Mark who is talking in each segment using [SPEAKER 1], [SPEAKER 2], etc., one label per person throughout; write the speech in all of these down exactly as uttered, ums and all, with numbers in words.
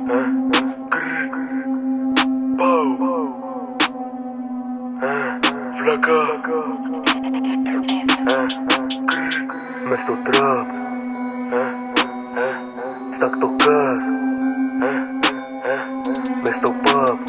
[SPEAKER 1] Βλάκα μες στο τραπ στακτοκάς μες στο παπ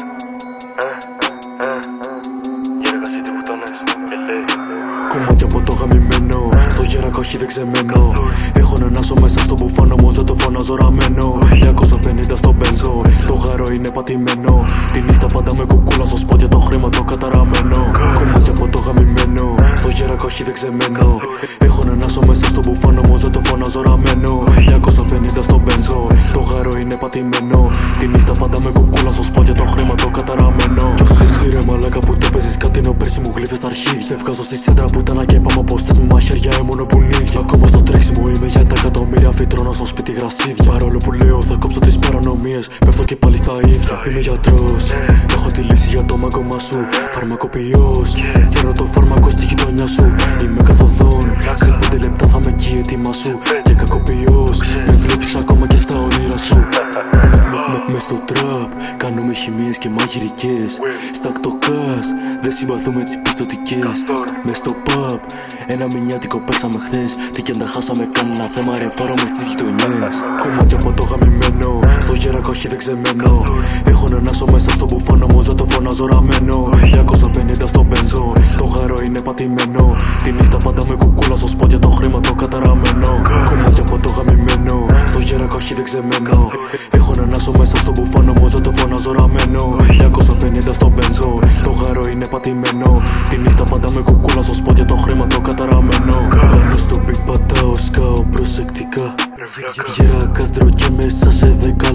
[SPEAKER 1] γέργαση τι πουτάνες και λέει
[SPEAKER 2] κομμάτια από το γαμημένο, στο γέρακο όχι δεν ξεμένω. Έχω νενάσω μέσα στο μπουφάνο μου, δεν το φωνάζω ραμμένο. διακόσια πενήντα στο μπενζό, το γάρο είναι πατημένο. Τη νύχτα πάντα με κουκούλα στο σπότια, το χρήμα το καταραμένο. Κομμάτια από το γαμημένο, στο γέρακο όχι δεν ξεμένω. Έχω νενάσω μέσα στο μπουφάνο μου, δεν το φωνάζω ραμμένο. διακόσια πενήντα στο μπενζό, το γάρο είναι πατημένο. Τη νύχτα πάντα με κουκούλα στο σπότια, το χρήμα το καταραμένο. Εσύ ρε μαλάκα που το παίζεις κάτι νο πέρσι μου γλύφες τα αρχίδια. Σε βγάζω στη σέντρα πουτάνα και πάμε από στες με μαχαίρια έμονο πουνίδια. Ακόμα στο τρέξιμο είμαι για τα εκατομμύρια φυτρώνα στο σπίτι γρασίδια. Παρόλο που λέω θα κόψω τις παρανομίες, πέφτω και πάλι στα ίδια. Είμαι γιατρός, έχω τη λύση για το μάγκωμα σου. Φαρμακοποιός, φέρω το φάρμακο στη γειτονιά σου. Είμαι καθοδόν, σε πέντε λεπτά θα με εκεί έτοιμα σου. Και κακοποιός, με βλέπεις ακόμα και στα όνειρα σου. Μες στο τραπ, κάνουμε χημίες και μαγειρικές. Στακτοκάς, δεν συμπαθούμε τις πιστωτικές. Μες στο pub, ένα μηνιάτικο παίξαμε χθες. Τι και αν τα χάσαμε κανένα θέμα ρε φάρω μες στις γειτονιές. Κομμάτια από το γαμημένο, στο γέρακο όχι δεν ξεμένω. Έχω νενάσω μέσα στο μπουφάνο μου, δεν το φωνάζω ραμμένο. διακόσια πενήντα στο μπενζό, το γάρο είναι πατημένο. Τη νύχτα πάντα με κουκούλα στο σπότια, το χρήμα το καταραμένο. Κομμάτια από το γαμημένο, στο γέρακο όχι δεν ξεμένω. Έχω νενάσω μέσα στο μπουφάνο μου, δεν το φωνάζω ραμμένο. διακόσια πενήντα στο μπενζό, το γάρο είναι πατημένο. Τη νύχτα πάντα με κουκούλα στο σπότια, το χρήμα το καταραμένο. Πάνω στο beat πατάω, σκάω προσεκτικά. Γεράκας ντρο και μέσα σε δέκα